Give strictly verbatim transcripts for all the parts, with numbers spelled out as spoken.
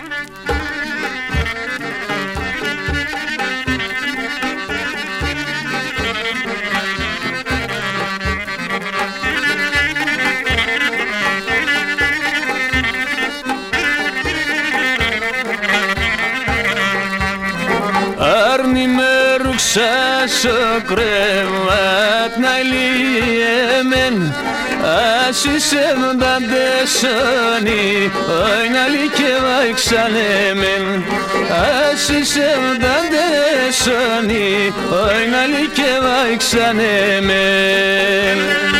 Arni me ruksa sokrevat nailiemen Asisem da desani oynali kevak salemen Asisem da desani oynali kevak salemen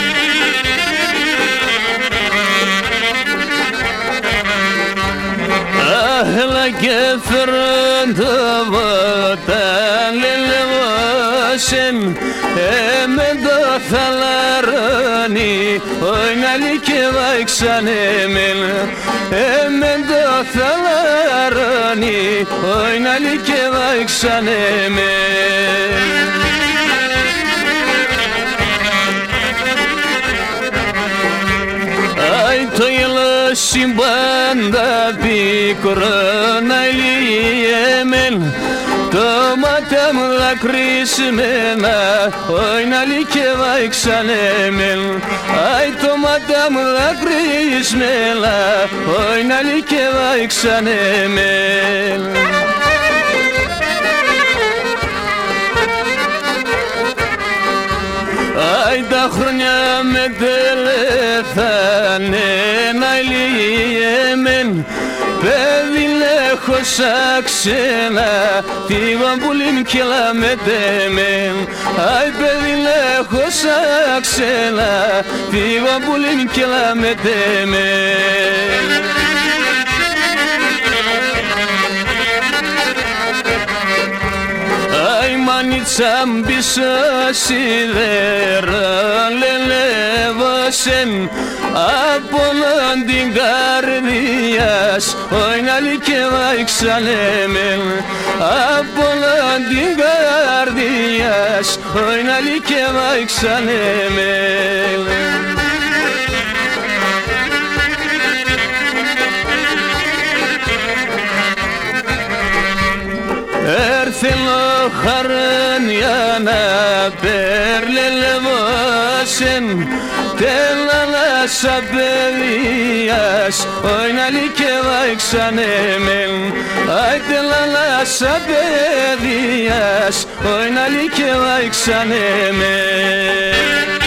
أهلا كفرن تبطل للوسن أمد ثلارني وين لك ويكسن من أمد ثلارني وين لك ويكسن من أي طيل Simbanda πικρόνα ηλιέμεν Τόματα μου δακρύσμενα Όι να λυκεύα εξανέμεν Αι τόματα μου δακρύσμενα Όι να λυκεύα εξανέμεν Αι τα χρόνια με τελεθάνε να ηλιέμεν Παιδί λέχω σαν ξένα τη βαμπουλήν κελά με τέμεν Αι παιδί λέχω σαν ξένα τη βαμπουλήν κελά με τέμεν Αι μανίτσα μπίσα σιδέρα λελεύωσεν Απόλαν την καρδιάς όι να λυκεύα εξανέμεν Απόλαν την καρδιάς όι να λυκεύα εξανέμεν Έρθελο χαράν για να περλελευώσεν Τέλανα σαν παιδείας όι να λυκεύα εξανέμεν Αι τέλανα σαν παιδείας όι να λυκεύα εξανέμεν